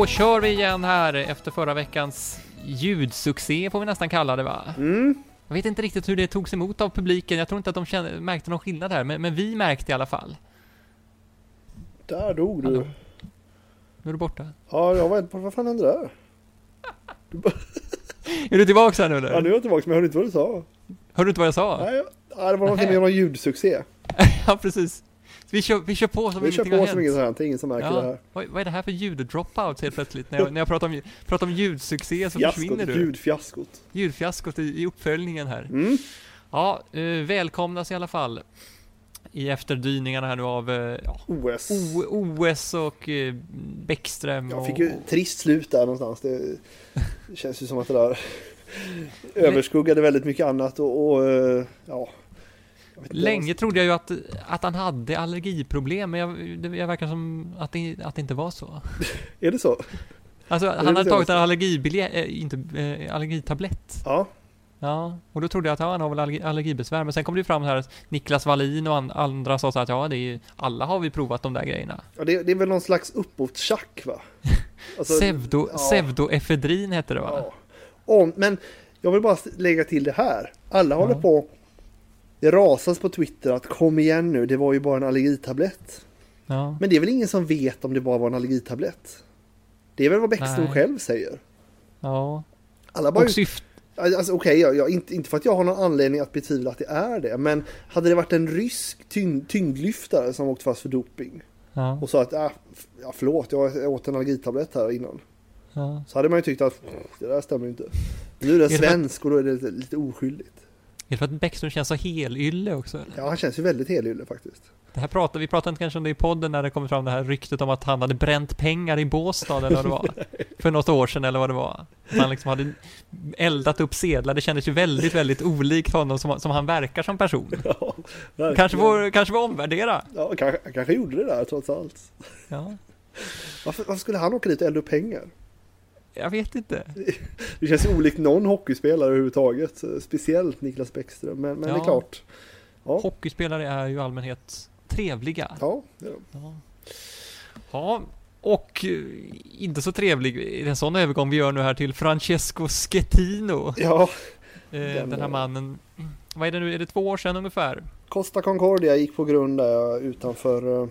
Då kör vi igen här efter förra veckans ljudsuccé får vi nästan kalla det, va? Jag vet inte riktigt hur det togs emot av publiken. Jag tror inte att de märkte någon skillnad här, men vi märkte i alla fall. Där dog du. Hallå. Nu är du borta. Ja, jag vet vad fan hände där? Är du tillbaka här nu eller? Ja, nu är jag tillbaka, men jag hörde inte vad du sa. Hörde du inte vad jag sa? Nej, det var någonting med någon ljudsuccé. Ja, precis. Vi kör på som ingenting har hänt. Som ingenting har hänt, ingen som märker det här. Vad är det här för ljud-dropouts helt plötsligt? När jag pratar om ljudsuccé så försvinner du. Ljudfiaskot i uppföljningen här. Ja, välkomnas i alla fall i efterdyningarna här nu av OS och Bäckström. Jag fick ju trist slut där någonstans. Det känns ju som att det där överskuggade väldigt mycket annat och ja. Länge trodde jag ju att han hade allergiproblem, men jag verkar som att det inte var så. Är det så? Alltså han hade tagit en allergitablett. Ja. Ja, och då trodde jag att han har väl allergibesvär, men sen kom det ju fram här Niklas Wallin och andra sa så att alla har vi provat de där grejerna. Ja, det är väl någon slags uppåttjack, va? Alltså, pseudoefedrin heter det, va? Ja. Men jag vill bara lägga till det här. Alla håller på. Det rasas på Twitter att kom igen nu, det var ju bara en allergitablett. Ja. Men det är väl ingen som vet om det bara var en allergitablett. Det är väl vad Bäckström själv säger. Ja. Alla bara alltså, okej, inte för att jag har någon anledning att betvivla att det är det. Men hade det varit en rysk tyngdlyftare som åkt fast för doping och sa att förlåt, jag åt en allergitablett här innan. Ja. Så hade man ju tyckt att det där stämmer inte. Nu är det svensk och då är det lite oskyldigt. Är det för att Bäckström känns så helylle också? Eller? Ja, han känns ju väldigt helylle faktiskt. Vi pratade inte kanske om det i podden när det kom fram det här ryktet om att han hade bränt pengar i Båstad eller vad det var. För något år sedan eller vad det var. Att han liksom hade eldat upp sedlar. Det kändes ju väldigt, väldigt olikt honom som han verkar som person. Ja, kanske får omvärdera. Ja, kanske gjorde det där trots allt. Ja. Varför skulle han åka dit och elda upp pengar? Jag vet inte. Det känns ju olikt någon hockeyspelare överhuvudtaget. Speciellt Niklas Bäckström. Men det är klart. Ja. Hockeyspelare är ju i allmänhet trevliga. Ja. Ja, och inte så trevlig i en sån övergång vi gör nu här till Francesco Schettino. Ja. Den här mannen. Vad är det nu? Är det 2 år sedan ungefär? Costa Concordia gick på grund där utanför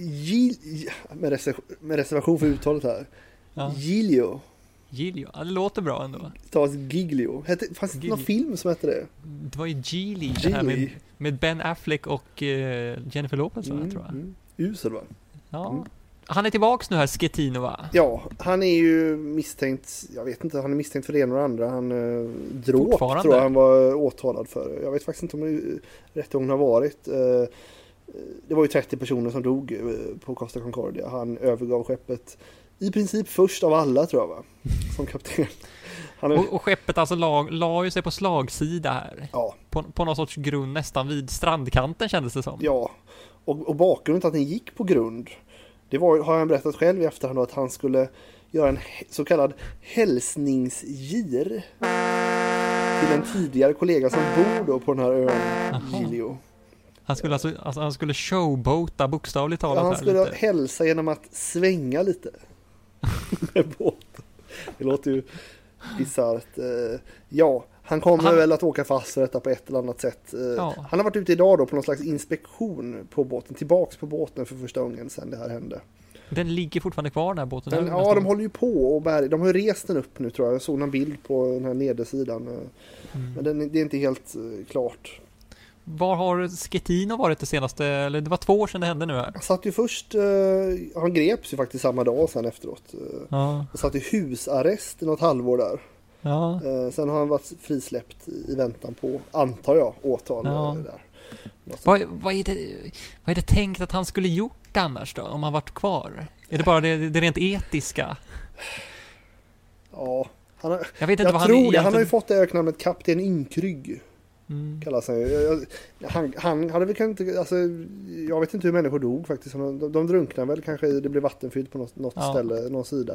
med reservation för uttalet här. Ja. Giglio, ja, det låter bra ändå. Det stavas Giglio. Fanns det någon film som hette det? Det var ju Geely. Det här med Ben Affleck och Jennifer Lopez, tror jag. Usel, va? Ja. Han är tillbaks nu här, Schettino, va? Ja, han är ju misstänkt, jag vet inte, han är misstänkt för det ena och det andra. Han dråp, tror jag han var åtalad för. Jag vet faktiskt inte om rättegången har varit. Det var ju 30 personer som dog på Costa Concordia. Han övergav skeppet i princip först av alla, tror jag, va? Som kapten. Och skeppet alltså la ju sig på slagsida här. Ja. På någon sorts grund nästan vid strandkanten, kändes det som. Ja, och bakgrunden till att den gick på grund, det har han berättat själv i efterhand att han skulle göra en så kallad hälsningsgir till en tidigare kollega som bor då på den här ön Giglio. Han skulle showboata bokstavligt talat. Ja, han skulle hälsa genom att svänga lite med båten. Det låter ju bizarrt. Ja, han kommer väl att åka fast för detta på ett eller annat sätt. Han har varit ute idag då på någon slags inspektion på båten. Tillbaks på båten för första gången sedan det här hände. Den ligger fortfarande kvar, den här båten? De håller ju på och de har ju rest den upp nu, tror jag. Jag såg en bild på den här nedersidan. Men det är inte helt klart. Var har Schettino varit det senaste, eller det var 2 år sedan det hände nu här? Han satt ju först, han greps ju faktiskt samma dag sen efteråt. Han satt i husarrest i något halvår där. Ja. Sen har han varit frisläppt i väntan på, antar jag, åtal där. Vad är det tänkt att han skulle gjort annars då, om han varit kvar? Är det bara det rent etiska? Ja, jag vet inte vad han egentligen... Han har ju fått det öknamnet Kapten Inkrygg. Kallas han. Han hade väl inte, alltså, jag vet inte hur människor dog faktiskt. De drunknade väl, kanske det blev vattenfyllt på något ställe, någon sida.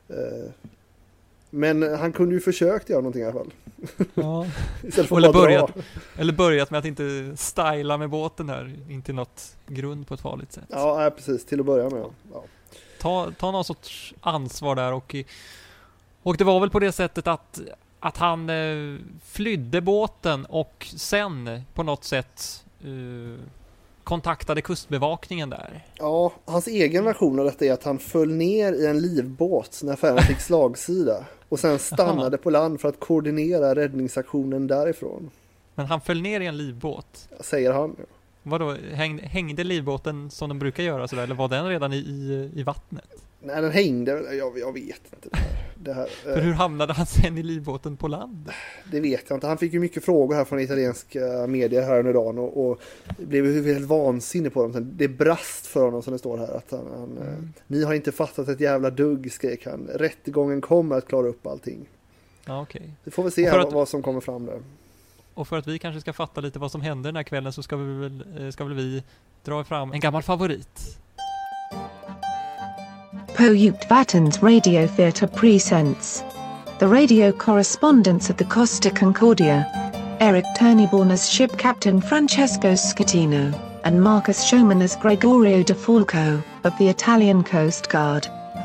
Men han kunde ju försökt göra någonting i alla fall. Ja. eller börjat med att inte styla med båten här, inte något grund på ett farligt sätt. Ja, precis, till att börja med. Ja. ta någon sorts ansvar där och det var väl på det sättet att han flydde båten och sen på något sätt kontaktade kustbevakningen där. Ja, hans egen version av detta är att han föll ner i en livbåt när färjan fick slagsida och sen stannade på land för att koordinera räddningsaktionen därifrån. Men han föll ner i en livbåt? Säger han. Vadå, hängde livbåten som de brukar göra sådär, eller var den redan i vattnet? Nej, den hängde, jag vet inte det här. För hur hamnade han sen i livbåten på land? Det vet jag inte. Han fick ju mycket frågor här från italienska medier här under dagen och blev ju helt vansinnig på dem. Det brast för honom som det står här. Att ni har inte fattat ett jävla dugg, skrek han. Rättegången kommer att klara upp allting. Ja, okej. Vi får väl se här vad som kommer fram där. Och för att vi kanske ska fatta lite vad som händer den här kvällen så ska väl vi dra fram en gammal favorit. Pojuktvatten's Radio Theatre presents the radio correspondents of the Costa Concordia, Eric Turneyborn as ship captain Francesco Schettino, and Marcus Schoeman as Gregorio De Falco, of the Italian Coast Guard.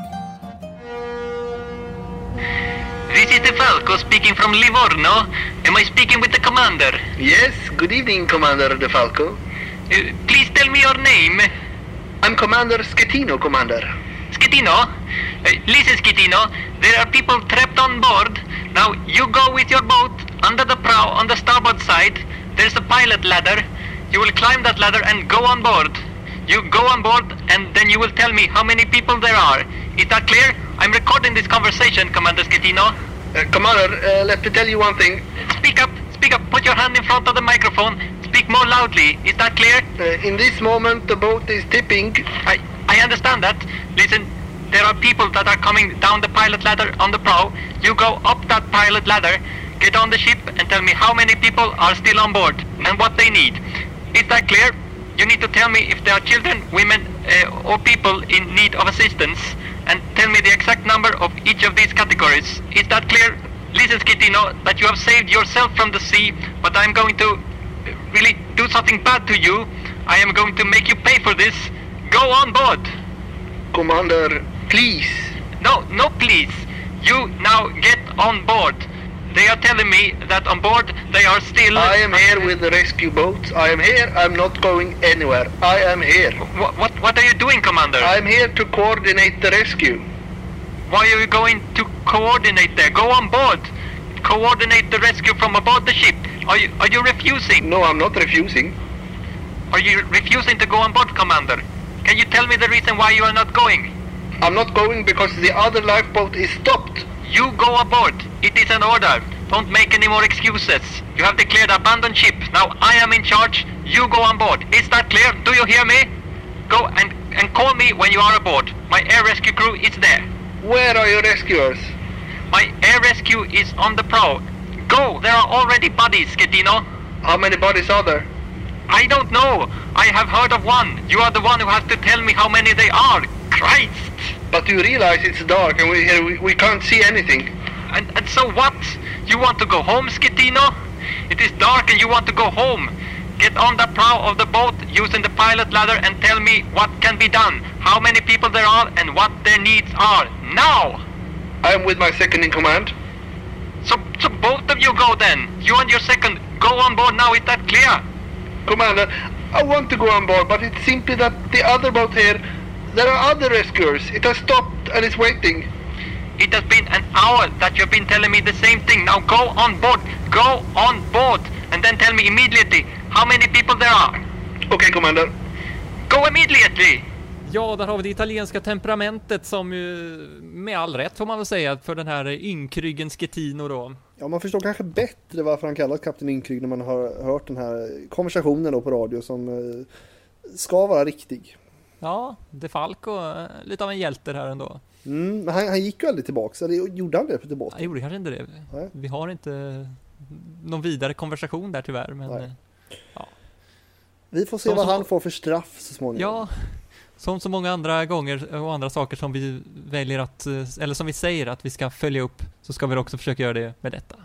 This is De Falco speaking from Livorno. Am I speaking with the commander? Yes, good evening, Commander De Falco. Please tell me your name. I'm Commander Schettino, Commander. Schettino? Listen, Schettino, there are people trapped on board. Now, you go with your boat under the prow on the starboard side. There's a pilot ladder. You will climb that ladder and go on board. You go on board and then you will tell me how many people there are. Is that clear? I'm recording this conversation, Commander Schettino. Commander, let me tell you one thing. Speak up. Put your hand in front of the microphone. Speak more loudly. Is that clear? In this moment, the boat is tipping. I understand that. Listen, there are people that are coming down the pilot ladder on the prow. You go up that pilot ladder, get on the ship and tell me how many people are still on board and what they need. Is that clear? You need to tell me if there are children, women or people in need of assistance and tell me the exact number of each of these categories. Is that clear? Listen, Schettino, that you have saved yourself from the sea, but I'm going to really do something bad to you. I am going to make you pay for this. Go on board. Commander, please. No, please. You now get on board. They are telling me that on board they are still... I am here with the rescue boats. I am here. I'm not going anywhere. I am here. What are you doing, Commander? I'm here to coordinate the rescue. Why are you going to coordinate there? Go on board. Coordinate the rescue from aboard the ship. Are you refusing? No, I'm not refusing. Are you refusing to go on board, Commander? Can you tell me the reason why you are not going? I'm not going because the other lifeboat is stopped. You go aboard. It is an order. Don't make any more excuses. You have declared abandoned ship. Now I am in charge. You go on board. Is that clear? Do you hear me? Go and call me when you are aboard. My air rescue crew is there. Where are your rescuers? My air rescue is on the prow. Go. There are already bodies, Schettino. How many bodies are there? I don't know. I have heard of one. You are the one who has to tell me how many they are. Christ! But you realize it's dark and we can't see anything. And so what? You want to go home, Schettino? It is dark and you want to go home. Get on the prow of the boat using the pilot ladder and tell me what can be done. How many people there are and what their needs are. Now! I am with my second in command. So both of you go then. You and your second go on board now. Is that clear? Commander, I want to go on board, but it's simply that the other boat here, there are other rescuers. It has stopped and is waiting. It has been an hour that you've been telling me the same thing. Now go on board. Go on board. And then tell me immediately how many people there are. Okay, Commander. Go immediately. Ja, där har vi det italienska temperamentet som med all rätt får man väl säga för den här ynkryggen Schettino då. Ja, man förstår kanske bättre varför han kallas kapten Ynkrygg när man har hört den här konversationen då på radio som ska vara riktig. Ja, De Falco, lite av en hjälte här ändå. Men han gick ju aldrig tillbaka, så det gjorde han det till båten? Han gjorde kanske inte det. Nej. Vi har inte någon vidare konversation där tyvärr, men ja. Vi får se vad han får för straff så småningom. Ja, som så många andra gånger och andra saker som vi väljer att, eller som vi säger att vi ska följa upp, så ska vi också försöka göra det med detta.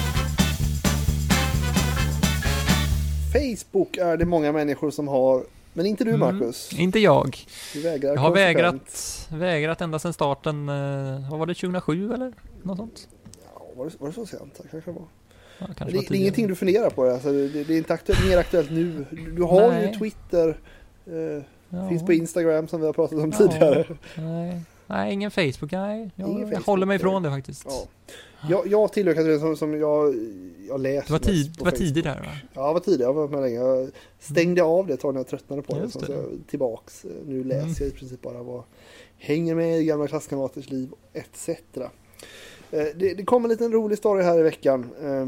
Facebook är det många människor som har Men inte du, Marcus. Inte jag. Du vägrar. Jag har vägrat ända sedan starten. Vad var det, 2007 eller något sånt? Ja, var det så sent? Kanske var. Ja, det är ingenting du funderar på. Alltså, det är inte mer aktuellt nu. Du har ju Twitter. Finns på Instagram som vi har pratat om tidigare. Nej, ingen Facebook. Nej, jag håller mig ifrån det faktiskt. Ja. Jag tillhör kategorin som jag läser. Det var tidigt där, va? Ja, det var tidigt. Jag var med länge. Jag stängde av det när jag tröttnade på det. Så jag tillbaks. Nu läser jag i princip bara vad hänger med i gamla klasskamraters liv etc. Det kom en liten rolig story här i veckan.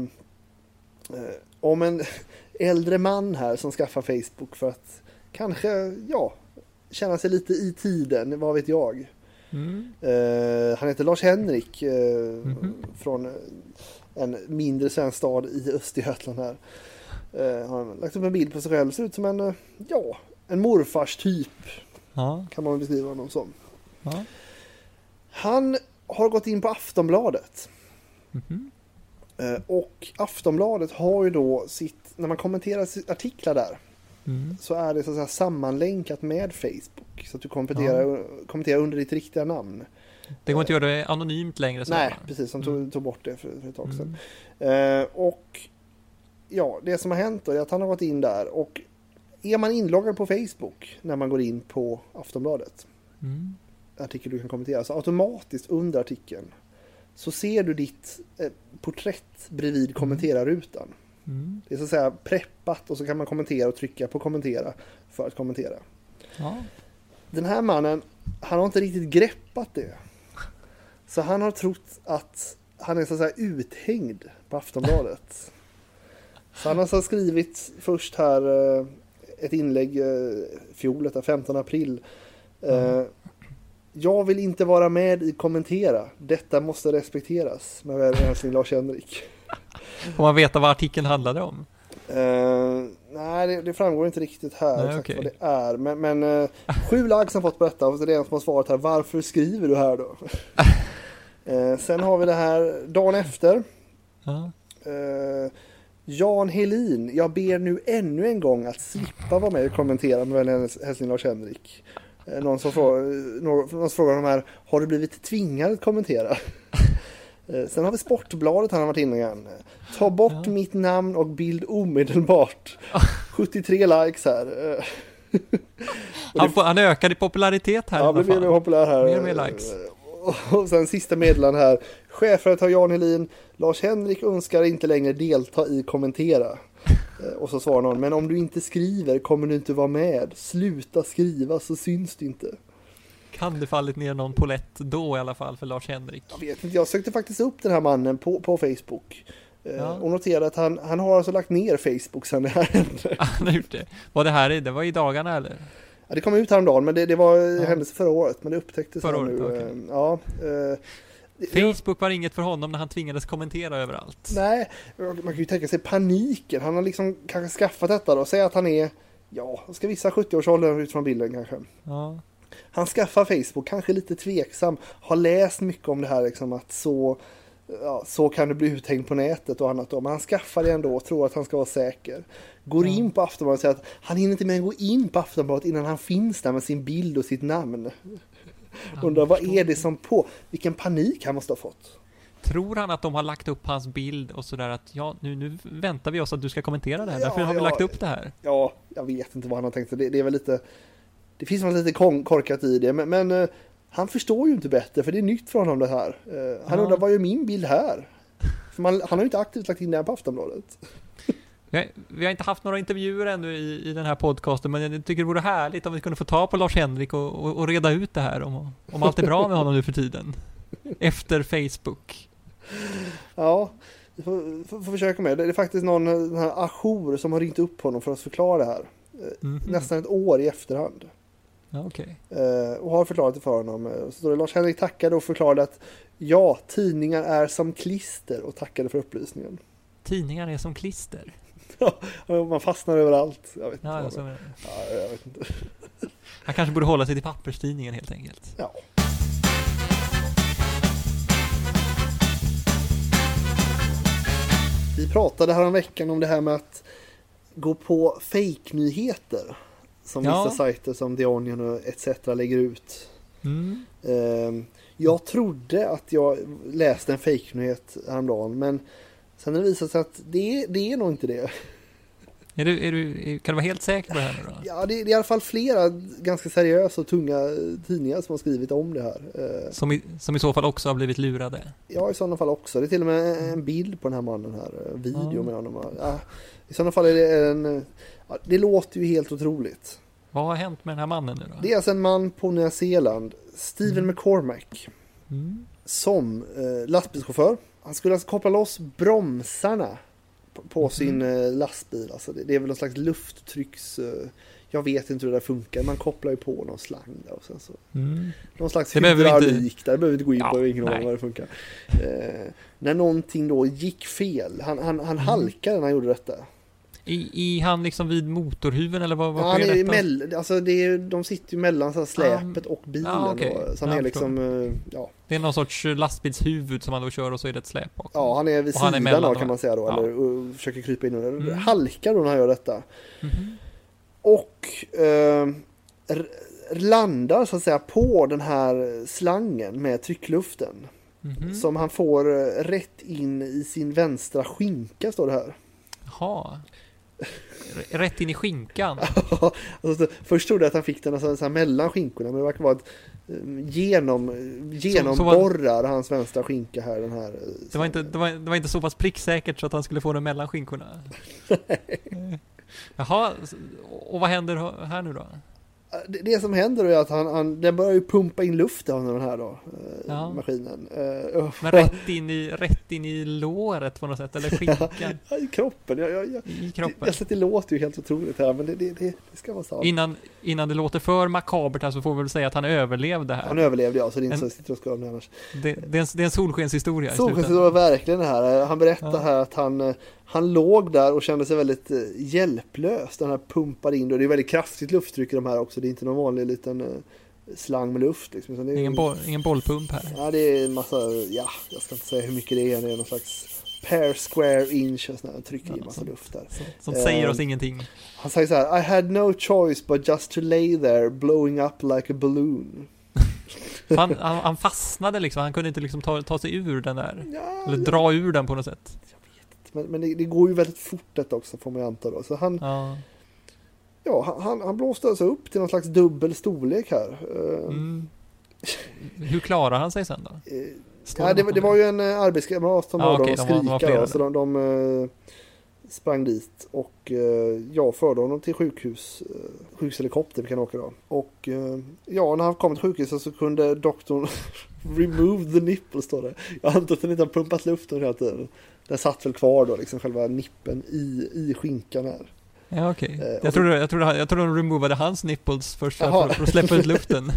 Om en äldre man här som skaffar Facebook för att kanske, känna sig lite i tiden, vad vet jag. Han heter Lars Henrik från en mindre svensk stad i Östergötland här. Han har lagt upp en bild på sig själv, ser ut som en morfars typ. Kan man beskriva honom som. Han har gått in på Aftonbladet. Och Aftonbladet har ju då när man kommenterar artiklar där så är det så att säga sammanlänkat med Facebook, så att du kommenterar under ditt riktiga namn. Det går inte att göra det anonymt längre. Nej, precis, som tog bort det för ett tag sedan. Och det som har hänt då är att han har gått in där, och är man inloggad på Facebook när man går in på Aftonbladet, artikel du kan kommentera, så automatiskt under artikeln så ser du ditt porträtt bredvid kommentera-rutan. Det är så att säga preppat, och så kan man kommentera och trycka på kommentera för att kommentera. Den här mannen, han har inte riktigt greppat det. Så han har trott att han är så att säga uthängd på Aftonbladet. Så han har så skrivit först här ett inlägg fjol, 15 april. Jag vill inte vara med i kommentera. Detta måste respekteras. Med vänlig Lars Henrik. Får man veta vad artikeln handlade om? Nej, det framgår inte riktigt här exakt vad det är. Men 7 likes har fått på detta, och det är en som har svarat här: varför skriver du här då? Sen har vi det här dagen efter. Jan Helin, jag ber nu ännu en gång att slippa vara med och kommentera med hälsning Lars Henrik. Någon som frågar de här: har du blivit tvingad att kommentera? Sen har vi Sportbladet, han har varit inne igen. Ta bort mitt namn och bild omedelbart. 73 likes här. Han ökade i popularitet här. Ja, det blir mer populär här. Mer likes. Och sen sista meddelanden här. Chefredaktör Jan Helin, Lars Henrik önskar inte längre delta i kommentera. Och så svarar någon: men om du inte skriver kommer du inte vara med. Sluta skriva så syns det inte. Kan det fallit ner någon polett då i alla fall för Lars Henrik? Jag vet inte, jag sökte faktiskt upp den här mannen på Facebook. Och noterade att han har alltså lagt ner Facebook sen det här hände. Han har gjort det. Det var i dagarna eller? Ja, det kom ut häromdagen, men det var händelse förra året, men det upptäcktes förra året, nu. Okay. Facebook var inget för honom när han tvingades kommentera överallt. Nej, man kan ju tänka sig paniken. Han har liksom kanske skaffat detta då. Säg att han är, ska visa 70-årsåldern utifrån bilden kanske. Ja. Han skaffar Facebook, kanske lite tveksam, har läst mycket om det här liksom, att så kan det bli uthängd på nätet och annat då. Men han skaffar det ändå och tror att han ska vara säker. Går in på Aftonbladet och säger att han hinner inte med att gå in på Aftonbladet innan han finns där med sin bild och sitt namn. Undrar vad är det som vilken panik han måste ha fått. Tror han att de har lagt upp hans bild och sådär att nu väntar vi oss att du ska kommentera det här. Därför har vi lagt upp det här. Ja, jag vet inte vad han har tänkt. Det är väl lite, det finns lite korkat i det. Men han förstår ju inte bättre, för det är nytt för honom det här. Han undrar, vad är min bild här? För han har ju inte aktivt lagt in det här på Aftonbladet. Vi har inte haft några intervjuer ännu i den här podcasten, men jag tycker det vore härligt om vi kunde få ta på Lars Henrik och reda ut det här om allt är bra med honom nu för tiden. Efter Facebook. Ja, vi får försöka med. Det är faktiskt den här Ajour som har ringt upp honom för att förklara det här. Nästan ett år i efterhand. Okay. Och har förklarat det för honom. Så står det: Lars Henrik tackade och förklarade att tidningar är som klister, och tackade för upplysningen. Tidningar är som klister? Ja, man fastnar överallt. Jag vet inte. Jag vet inte. Han kanske borde hålla sig till papperstidningen helt enkelt. Ja. Vi pratade här om veckan om det här med att gå på fake-nyheter. som vissa sajter som The Onion och etc. lägger ut. Jag trodde att jag läste en fake-nyhet häromdagen, men sen har det visat sig att det är nog inte det. Kan du vara helt säker på det här nu då? Ja, det är i alla fall flera ganska seriösa och tunga tidningar som har skrivit om det här. Som i så fall också har blivit lurade? Ja, i sådana fall också. Det är till och med en bild på den här mannen här. Video med honom. Ja, i sådana fall är det det låter ju helt otroligt. Vad har hänt med den här mannen nu då? Det är alltså en man på Nya Zeeland, Stephen McCormack, som lastbilschaufför. Han skulle alltså koppla loss bromsarna på sin lastbil. Alltså det är väl någon slags lufttrycks... jag vet inte hur det där funkar. Man kopplar ju på någon slang där och sen så... Någon slags hydraulik där. Det behöver vi inte gå in på. Ingen aning vad det funkar. När någonting då gick fel. Han halkade när han gjorde detta. I han liksom vid motorhuven eller vad han är alltså de sitter ju mellan så här släpet och bilen. Okay. Så han är liksom det är någon sorts lastbilshuvud som han då kör och så är det ett släp bakom. Ja, han är vid sidan då, kan man säga då, eller och försöker krypa in och halkar då när han gör detta. Och landar så att säga på den här slangen med tryckluften. Som han får rätt in i sin vänstra skinka, står det här. Jaha. Rätt in i skinkan. Alltså, först trodde jag att han fick den alltså, så här mellan skinkorna, men det verkar vara att genomborrar hans vänstra skinka här. Den här det var inte så pass pricksäkert så att han skulle få den mellan skinkorna. Jaha, och vad händer här nu då? Det som händer är att den börjar ju pumpa in luft av den här då, maskinen. Men rätt in i låret på något sätt, eller skinkan? Ja, i kroppen. I kroppen. Det låter ju helt otroligt här, men det ska vara sant. Innan det låter för makabert här så får vi väl säga att han överlevde här. Han överlevde, ja, så det är inte så sitter och ska annars. Det är en solskenshistoria. Solskenshistoria, verkligen det här. Han berättar här att han låg där och kände sig väldigt hjälplös. Den här pumpade in, och det är väldigt kraftigt lufttryck i de här också. Det är inte någon vanlig liten slang med luft. Liksom. Det är ingen bollpump här. Ja, det är en massa, jag ska inte säga hur mycket det är. Det är någon slags per square inch och sådär, trycker i massa luft där. Som säger oss ingenting. Han säger så här: I had no choice but just to lay there blowing up like a balloon. Han fastnade liksom. Han kunde inte liksom ta sig ur den där. Eller dra ur den på något sätt. Men det går ju väldigt fort detta också, får man ju anta då. Så han blåste alltså upp till någon slags dubbel storlek här. Hur klarar han sig sen då? Det var ju en arbetskamrat som var de skrikare. Så de sprang dit och förde honom till sjukhushelikopter vi kan åka då. Och när han kom till sjukhuset så kunde doktorn remove the nipple, står det. Jag antar att den inte har pumpat luften hela tiden. Den satt väl kvar då, liksom själva nippen i skinkan här. Ja, okej. Jag tror de removade hans nipples först för att släppa ut luften.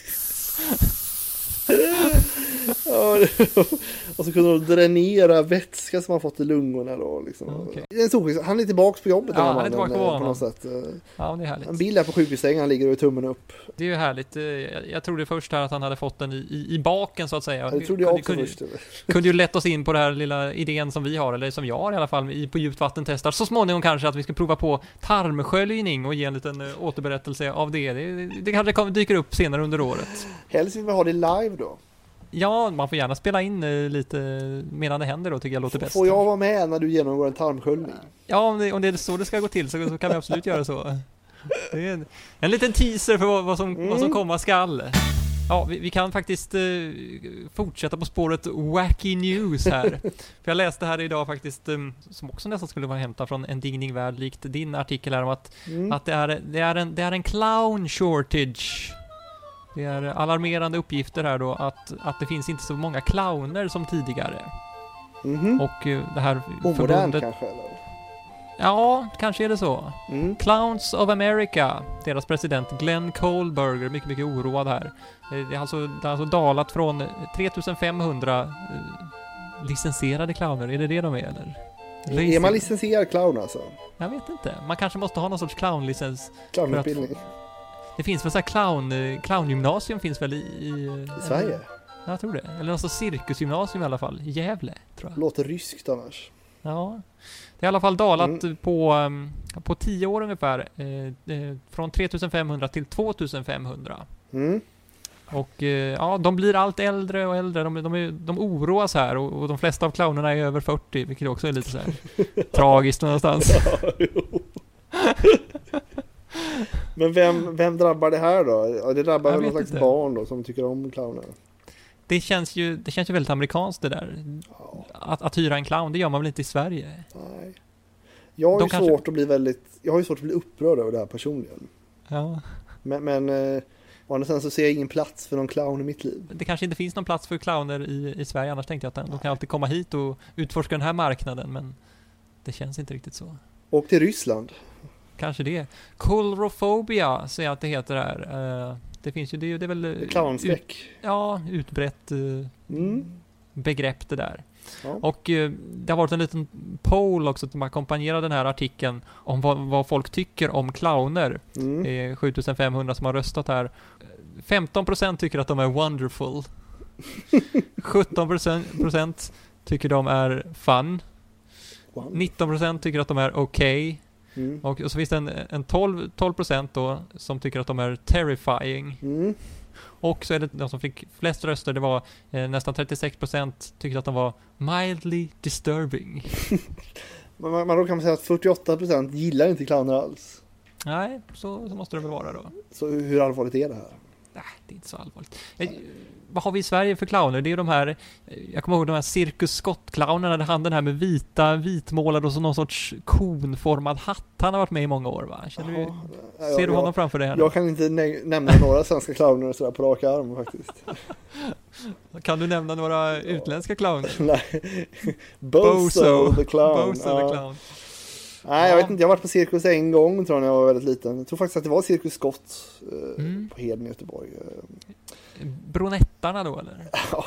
Och så kunde de dränera vätska som han fått i lungorna då, liksom. Han är tillbaka på jobbet, han är tillbaka på något sätt. Ja, det är härligt. En bild här på sjukhussängen, han ligger och tummen upp. Det är ju härligt. Jag trodde först här att han hade fått den i baken så att säga. Det trodde jag också först. Kunde ju lätt oss in på den här lilla idén som vi har, eller som jag har i alla fall, på djupt vatten testar. Så småningom kanske att vi ska prova på tarmsköljning och ge en liten återberättelse av det. Det kanske dyker upp senare under året. Helst vill vi ha det live då. Ja, man får gärna spela in lite medan det händer då, tycker jag låter bäst. Får jag vara med när du genomgår en tarmsköljning? Ja, om det är så det ska gå till så kan vi absolut göra så. Det är en liten teaser för vad som komma skall. Ja, vi kan faktiskt fortsätta på spåret wacky news här. För jag läste här idag faktiskt, som också nästan skulle vara hämtad från En digning värld, likt din artikel här om att det är en clown shortage. Det är alarmerande uppgifter här då att det finns inte så många clowner som tidigare. Och det här förbundet kanske, eller? Ja, kanske är det så. Clowns of America, deras president Glenn Kohlberger, mycket, mycket oroad här. Det har alltså dalat från 3500 licensierade clowner. Är det de är, eller? Är man licensierad clown alltså? Jag vet inte. Man kanske måste ha någon sorts clownlicens. Clownutbildning. Det finns väl så här clowngymnasium finns väl i Sverige? Jag tror det. Eller någon sorts cirkusgymnasium i alla fall. I Gävle, tror jag. Låter ryskt annars. Ja, det är i alla fall dalat på 10 år ungefär. Från 3500 till 2500. Och ja, de blir allt äldre och äldre. De oroas här och de flesta av clownerna är över 40, vilket också är lite så här tragiskt någonstans. Men vem drabbar det här då? Det drabbar väl någon slags barn då som tycker om clowner. Det känns ju väldigt amerikanskt det där. Ja. Att hyra en clown, det gör man väl inte i Sverige? Nej. Jag har ju svårt att bli upprörd över det här personligen. Ja. Men å andra sidan så ser jag ingen plats för någon clown i mitt liv. Det kanske inte finns någon plats för clowner i Sverige, annars tänkte jag att de kan alltid komma hit och utforska den här marknaden, men det känns inte riktigt så. Och till Ryssland. Kanske det. Coulrophobia säger jag att det heter här. Det finns ju, det är väl clownskräck. Utbrett begrepp det där. Ja. Och det har varit en liten poll också som ackompanjerar den här artikeln om vad folk tycker om clowner. 7500 som har röstat här. 15% tycker att de är wonderful. 17% tycker de är fun. 19% tycker att de är okej. Och så finns det en 12% då som tycker att de är terrifying. Och så är det de som fick flest röster, det var nästan 36% tyckte att de var mildly disturbing. Men då kan man säga att 48% gillar inte clowner alls. Nej, så måste det väl vara då. Så hur allvarligt är det här? Nej, det är inte så allvarligt. Vad har vi i Sverige för clowner? Det är de här, jag kommer ihåg de här Cirkus Scott-clownerna, det han den här med vitmålade och så någon sorts konformad hatt. Han har varit med i många år, va? Ser du honom framför dig här? Jag kan inte nämna några svenska clowner sådär på raka arm faktiskt. Kan du nämna några utländska clowner? Nej. Bozo the clown. Bozo the clown. Nej, jag vet inte. Jag har varit på cirkus en gång tror jag när jag var väldigt liten. Jag tror faktiskt att det var Cirkus Scott på Heden i Göteborg. Brunettarna då, eller? Ja.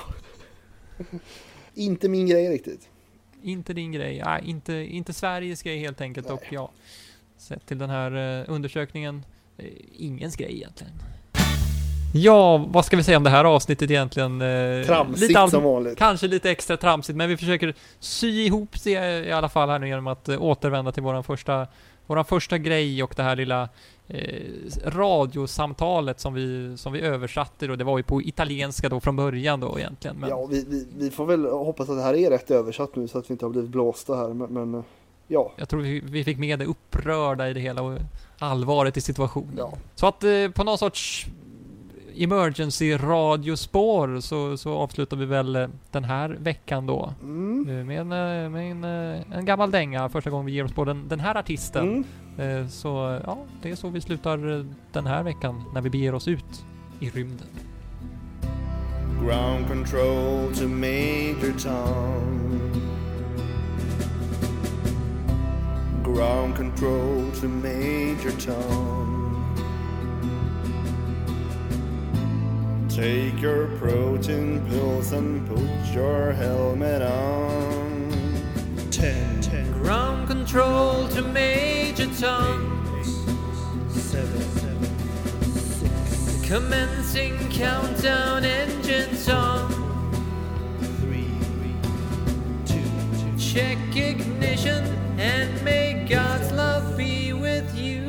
Inte min grej riktigt. Inte din grej. Nej, inte Sveriges grej helt enkelt. Nej. Och ja, sett till den här undersökningen, ingens grej egentligen. Ja, vad ska vi säga om det här avsnittet egentligen? Tramsigt som vanligt. Kanske lite extra tramsigt, men vi försöker sy ihop det i alla fall här nu genom att återvända till våran första grej och det här lilla radiosamtalet som vi översatte då. Det var ju på italienska då från början då egentligen. Men... Ja, vi får väl hoppas att det här är rätt översatt nu så att vi inte har blivit blåsta här, men ja. Jag tror vi fick med det upprörda i det hela och allvaret i situationen. Ja. Så att på någon sorts emergency radiospår så avslutar vi väl den här veckan då med en gammal dänga första gången vi ger oss på den här artisten. Så ja, det är så vi slutar den här veckan när vi beger oss ut i rymden. Ground control to Major Tom. Ground control to Major Tom. Take your protein pills and put your helmet on. 10. Ground control to Major Tom. 7. Commencing countdown, engines on. 3, 2. Check ignition and may God's love be with you.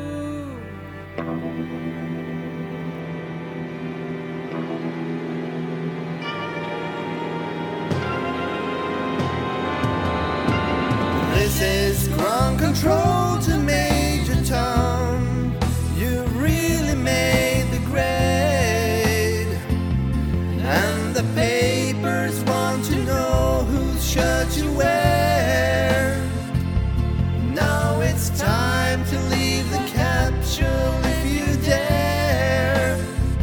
This is ground control to Major Tom. You really made the grade. And the papers want to know whose shirt you wear. Now it's time to leave the capsule if you dare.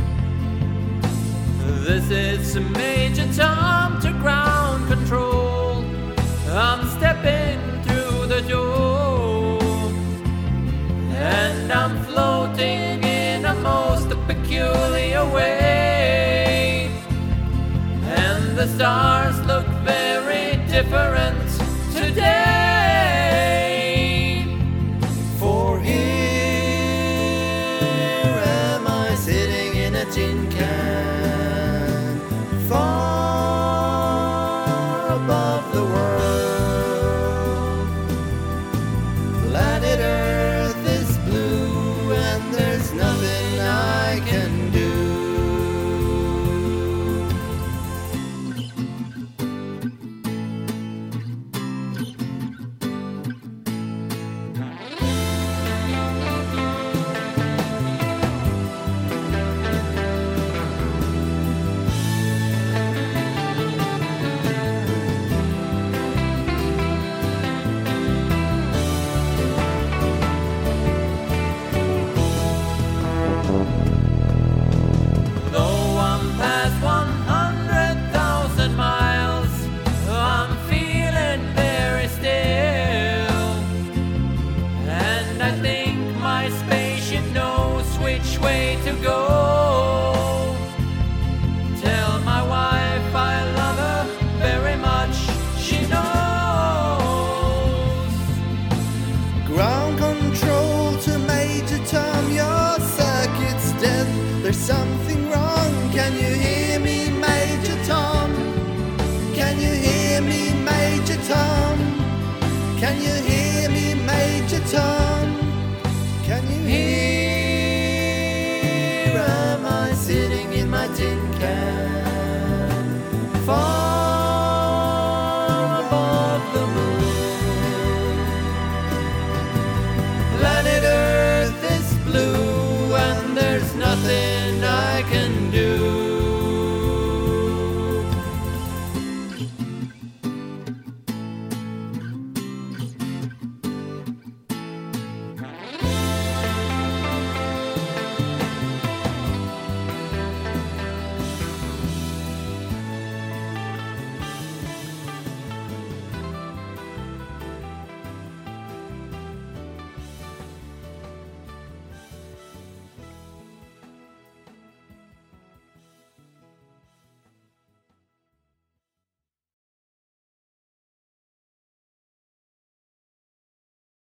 This is Major Tom to ground control. I'm stepping through the door, and I'm floating in a most peculiar way, and the stars look very different today. For here am I sitting in a tin can, far above the world. on board.